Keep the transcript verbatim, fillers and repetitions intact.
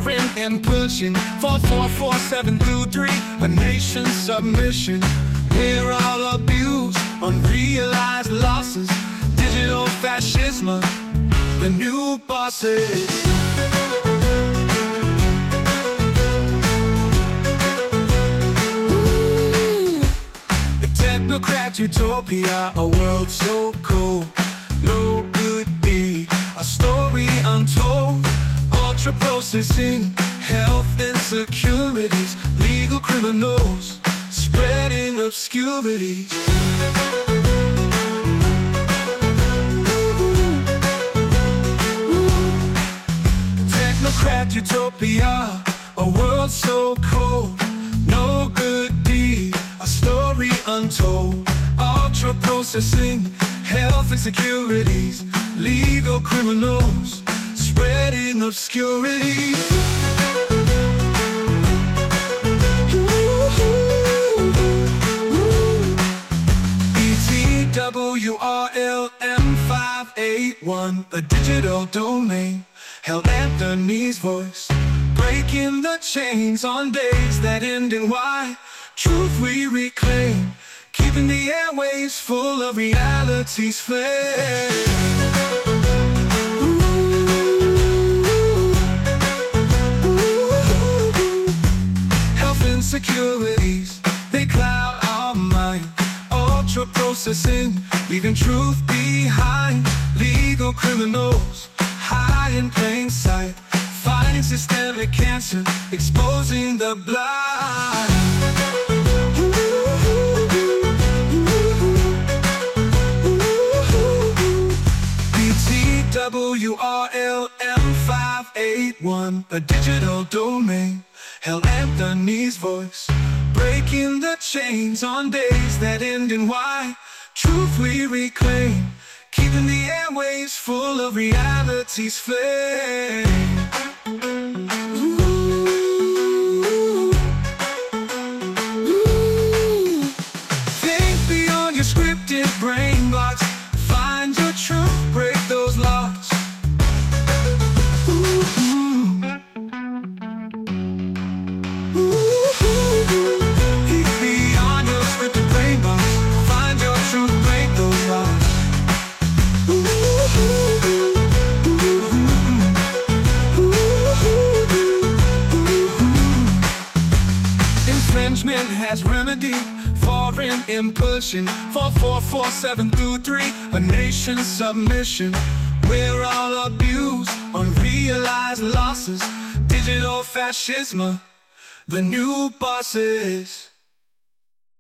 foreign and pushing. Four, four, four, seven, two, three. A nation's submission. We're all abused, unrealized losses. Digital fascism, the new bosses. Technocrat utopia, a world so cold. No good deed, a story untold. Ultra processing, health insecurities. Legal criminals, spreading obscurities. Technocrat utopia, a world so cold. No good deed, a story untold. Ultra processing, health insecurities. Legal criminals, spreading obscurity. E T W R L M five eight one, the digital domain held Anthony's voice, breaking the chains on days that end in Y. Truth we reclaim, keeping the airwaves full of reality's flame. Health insecurities, they cloud our mind. Ultra processing, leaving truth behind. Legal criminals, high in plain sight, fighting systemic cancer, exposing the blind. E T W R L M five eight one, a digital domain held Anthony's voice, breaking the chains on days that end in Y. Truth we reclaim, keeping the airwaves full of reality's flame. Think beyond your scripted brain blocks. Find your truth, break those laws. Think beyond your scripted brain blocks. Find your truth, break those laws. Infringement has remedy, foreign impulsion. Four, four, four, seven, two, three. A nation's submission. We're all abused, unrealized losses. Digital fascism, the new bosses.